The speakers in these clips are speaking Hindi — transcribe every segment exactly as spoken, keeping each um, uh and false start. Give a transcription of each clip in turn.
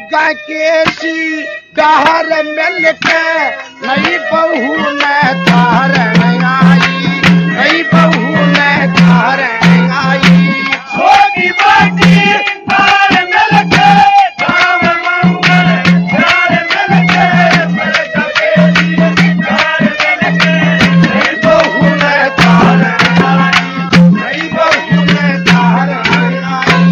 केसी डहर मिल के नई बहू में धारण आई, नई बहू में धारण आई। छोटी बाटी तार मिल के धाम मंगल तार मिल के मलका केसी तार मिल के नई बहू में धारण आई, नई बहू में धारण आई।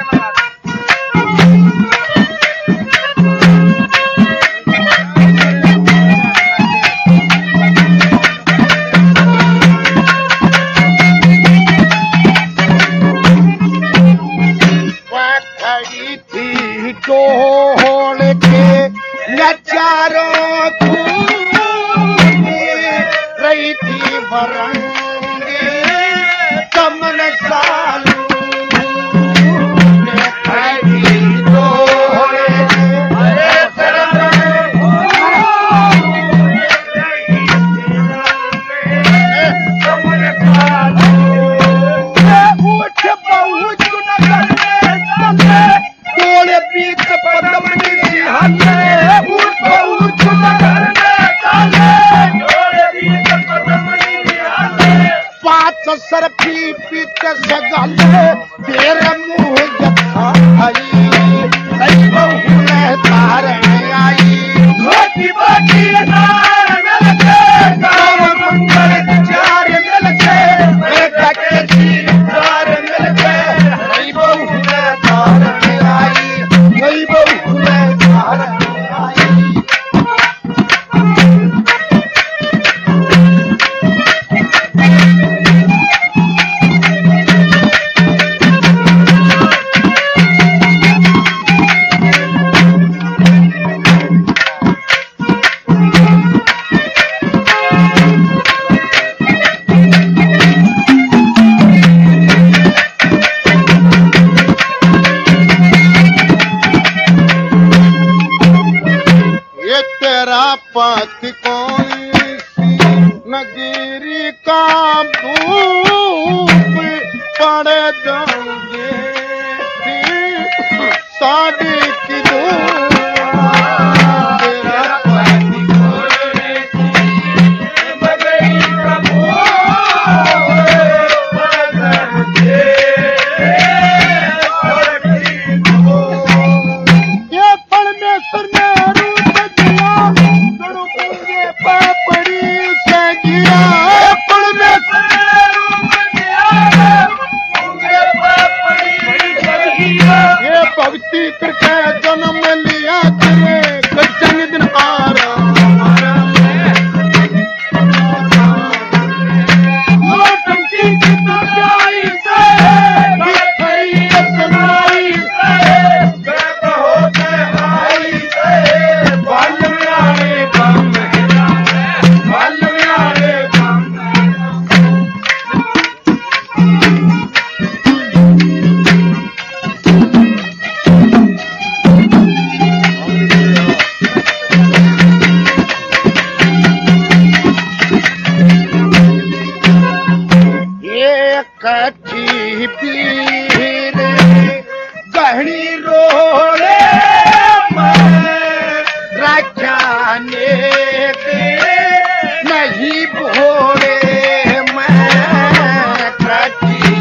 खड़ी थी डोल के नचारों रही थी बरंगे चमन सालू खड़ी डोल सर पी पीत से गले तेरे मुंह जखा आई, नई बहू में धारण आई। छोटी बाटी तार मिल के धाम मंगल चार मिल के मलका केसी चार मिल के नई बहू में धारण आई, नई बहू में धारण आई। पति कौन सी नगीरी का धूप पड़ जाऊंगे साड़ी की धूप। तेरा पति कौन सी नगीरी का धूप। ये परमेश्वर ने ये भक्ति करके जन्म लिया तेरे कचंग दिन आरा कच्ची पीर गहनी रोड़े रखाने नहीं भोरे मैं कच्ची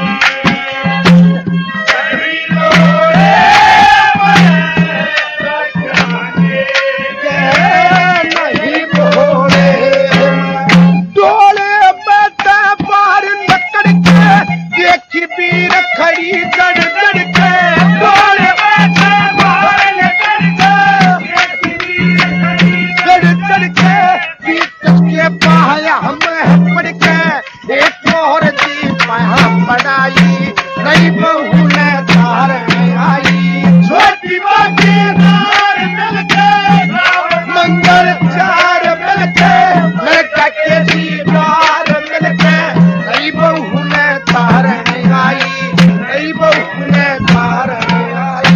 गहनी रोड़े रखाने नहीं भोरे डोले बेटा बाहर देखी पीर खड़ी गड़ गड़ के डोले बैठे बाहर गड़ गड़ के पीत के पाया हमें पड़ के एक और दी पाया पड़ाई, नई बहू ने धारण आई। छोटी बाटी तार मिल के मंगल चार मिल के मलका केसी चार मिल के नई बहू ने धारण आई, नई बहू ने धारण आई।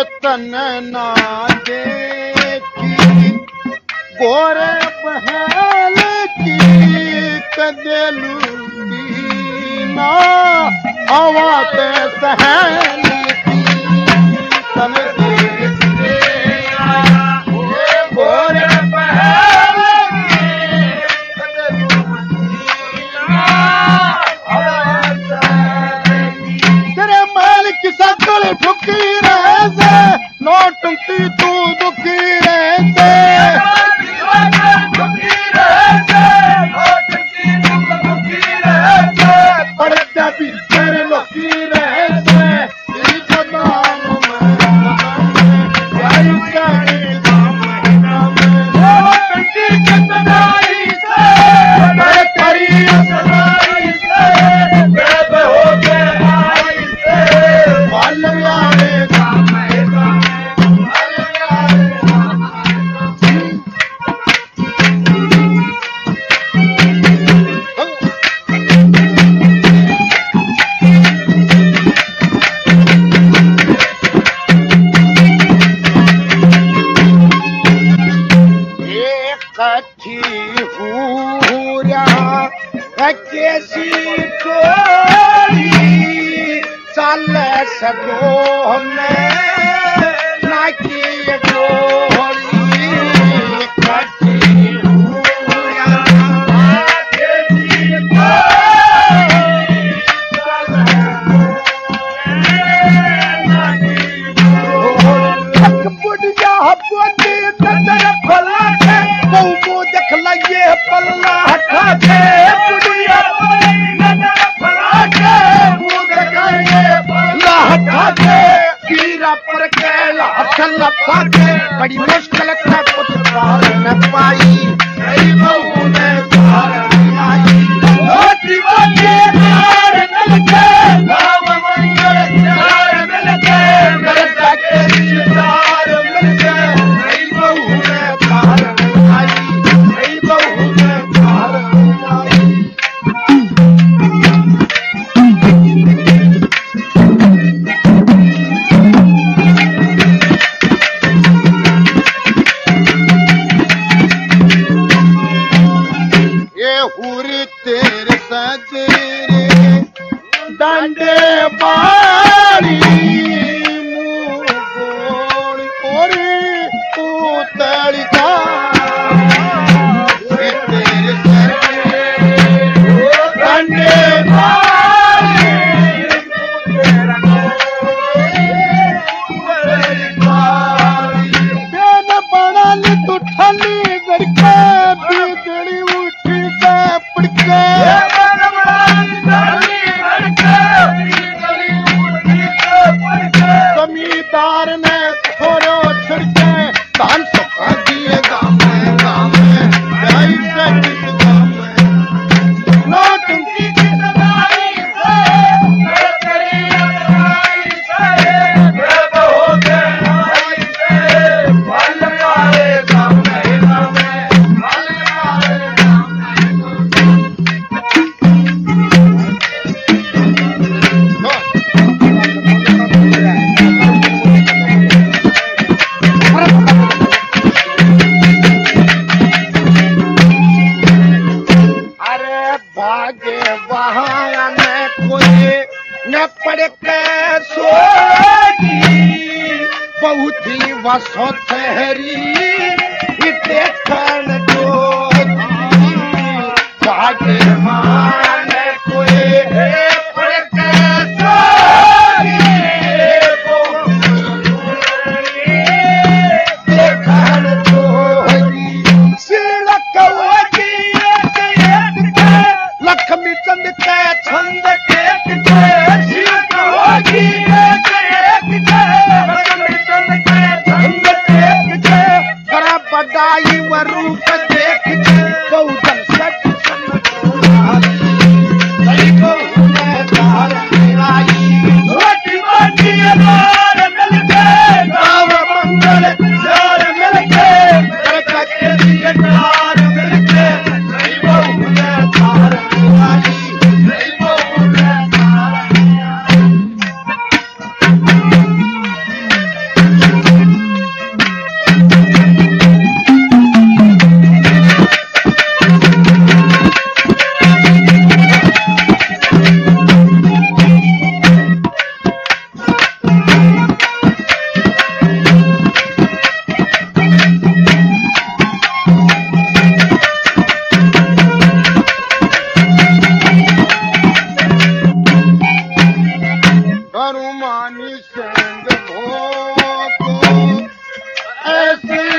तन ना देखी गोरे बहल की कदलू ना हवा ते सहली तन देखी गोरे बहल तेरे माल की सकल ठुकी रहे नौटंकी तू दुखी रहते पढ़ता भी तेरे लोकी रहते कैसी कोई चल सको में ना की गोली कटी हुआ कैसी कोई बुढ़िया बोती नजर फला के बहु देख लगे पल्ला हटा के बड़ी मुश्किल से कुछ पार न पाई बहू ने पार आई रोटी बाकी तार मिलके गाँव मंगल तार मिलके गलता के तार मिलके बहू ने पार आई बहू ने पार आई हुरी तेरे सजरे डंडे बारी मुँह गोड़ी ओरी पुतली का तेरे सजरे डंडे बारी बेन बनाल तू ठली गड़के बिजली जमींदार ने छोड़ो छिड़के धान सुखा दिए गाँव में गाँव में गाँव में नौटंकी की सदाई बहुत ही वसो ठहरी देखन जो भाग्य मान कोई देखन जो लक्ष्मी चंद के छंद बदाई व रूप देख के बहुजन सच समझ पानी सेंग भोगो ऐसे